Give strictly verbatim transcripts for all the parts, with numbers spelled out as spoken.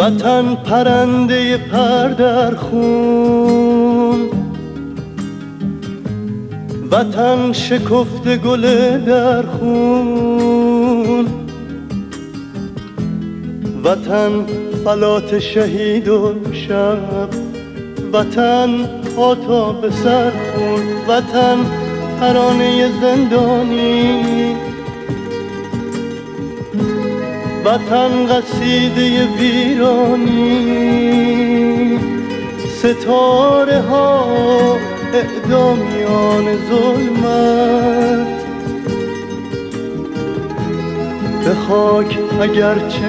وطن پرنده پر در خون، وطن شکفته گل در خون، وطن فلات شهید و شب، وطن پا تا به سر خون، وطن ترانه زندانی، وطن قصیده ویرانی، ستاره ها اعدامیان ظلمت، به خاک اگرچه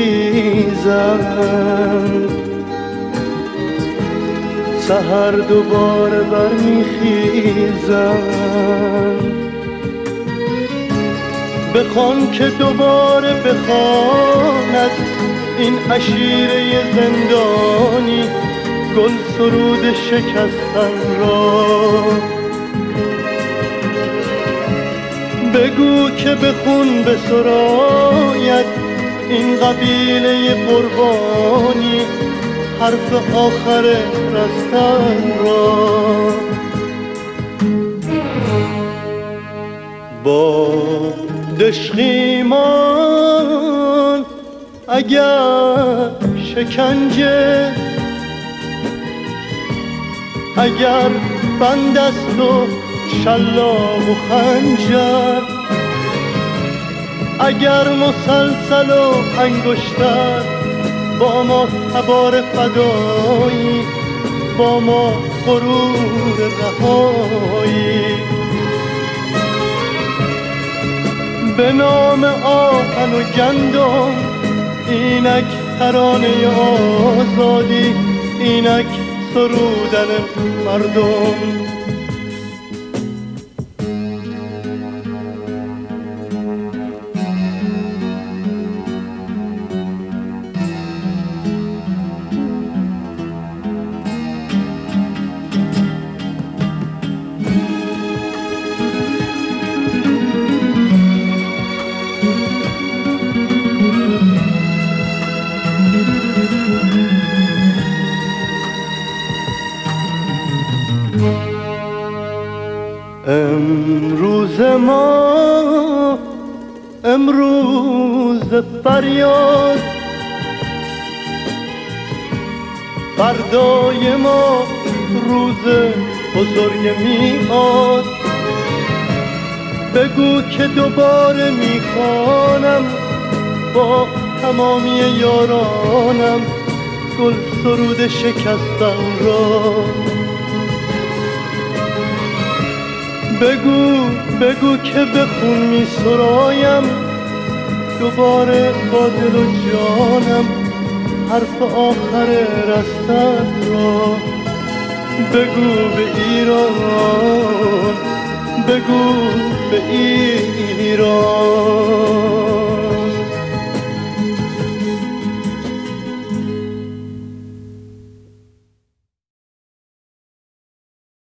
میریزند سحر دوباره برمیخیزند. بخوان که دوباره بخواند این عشیره زندانی گل سرود شکستن را. بگو که به خون بسراید این قبیله قربانی حرف آخر رستن را. با دشخیمان اگر شکنجه، اگر بند است و شلاق و خنجر، اگر مسلسل و انگشتر، با ما تبار فدایی، با ما غرور رهایی. به نام آهن و گندم اینک ترانه آزادی، اینک سرودن مردم. امروز ما امروز فریاد، فردای ما روز بزرگ میاد. بگو که دوباره میخوانم با تمامی یارانم گل سرود شکستن را. بگو بگو که به خون می سرایم دوباره با دل و جانم حرف آخر رستن را. بگو به ایران، بگو به ایران.